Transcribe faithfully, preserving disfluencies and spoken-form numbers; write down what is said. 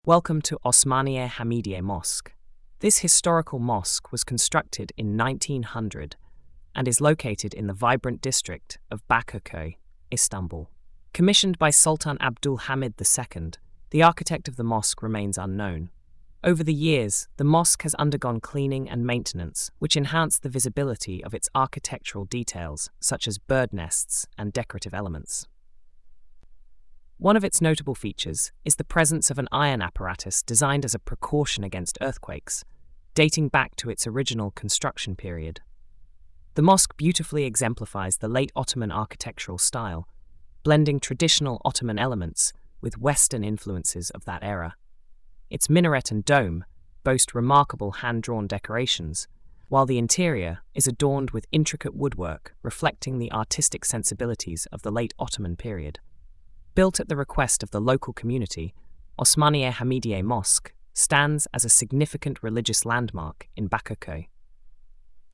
Welcome to Osmaniye Hamidiye Mosque. This historical mosque was constructed in nineteen hundred and is located in the vibrant district of Bakırköy, Istanbul. Commissioned by Sultan Abdul Hamid the Second, the architect of the mosque remains unknown. Over the years, the mosque has undergone cleaning and maintenance, which enhanced the visibility of its architectural details, such as bird nests and decorative elements. One of its notable features is the presence of an iron apparatus designed as a precaution against earthquakes, dating back to its original construction period. The mosque beautifully exemplifies the late Ottoman architectural style, blending traditional Ottoman elements with Western influences of that era. Its minaret and dome boast remarkable hand-drawn decorations, while the interior is adorned with intricate woodwork reflecting the artistic sensibilities of the late Ottoman period. Built at the request of the local community, Osmaniye Hamidiye Mosque stands as a significant religious landmark in Bakırköy.